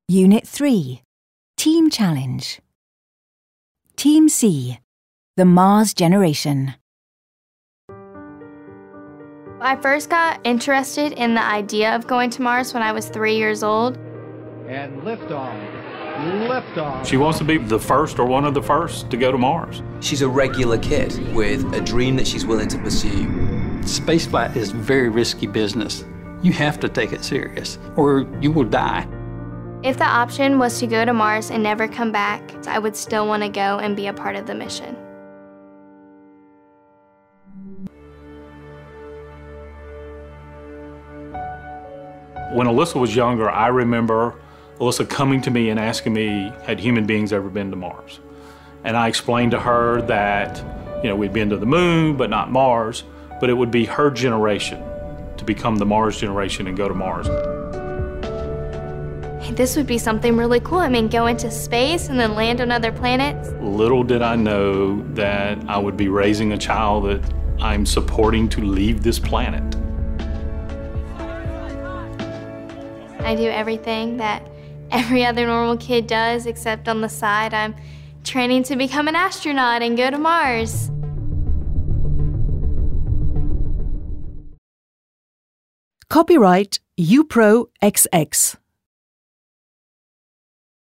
Unit 3, Team Challenge. Team C, the Mars Generation. I first got interested in the idea of going to Mars when I was 3 years old. And liftoff. Liftoff. She wants to be the first or one of the first to go to Mars. She's a regular kid with a dream that she's willing to pursue. Spaceflight is very risky business. You have to take it serious, or you will die. If the option was to go to Mars and never come back, I would still want to go and be a part of the mission. When Alyssa was younger, I remember Alyssa coming to me and asking me, had human beings ever been to Mars? And I explained to her that, we'd been to the moon, but not Mars, but it would be her generation to become the Mars generation and go to Mars. This would be something really cool. Go into space and then land on other planets. Little did I know that I would be raising a child that I'm supporting to leave this planet. I do everything that every other normal kid does, except on the side, I'm training to become an astronaut and go to Mars. Copyright UPro XX.